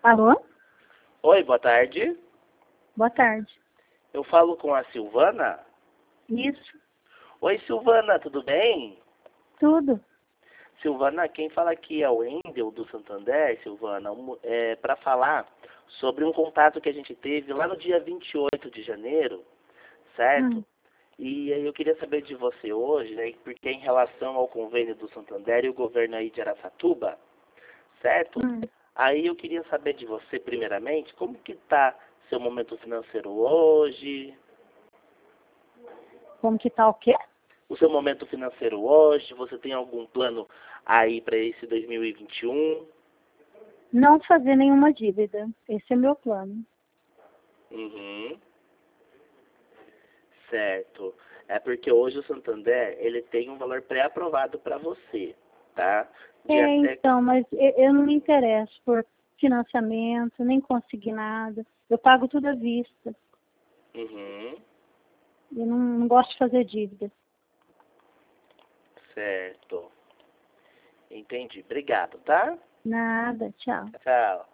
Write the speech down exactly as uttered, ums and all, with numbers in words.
Alô? Oi, boa tarde. Boa tarde. Eu falo com a Silvana? Isso, Oi, Silvana, tudo bem? tudo. Silvana, quem fala aqui é o Wendel do Santander, Silvana, um, é, para falar sobre um contato que a gente teve lá no dia vinte e oito de janeiro, certo? Hum. E aí eu queria saber de você hoje, né, porque em relação ao convênio do Santander e o governo aí de Araçatuba, certo? Hum. Aí eu queria saber de você, primeiramente, como que tá seu momento financeiro hoje, Como que tá o quê? o seu momento financeiro hoje, você tem algum plano aí para esse dois mil e vinte e um? Não fazer nenhuma dívida. Esse é o meu plano. Uhum. Certo. É porque hoje o Santander, ele tem um valor pré-aprovado para você, tá? De É, até... então, mas eu, eu não me interesso por financiamento, nem consignado. Eu pago tudo à vista. Uhum. Eu não, não gosto de fazer dívida. Certo. Entendi. Obrigado, tá? Nada, tchau. Tchau.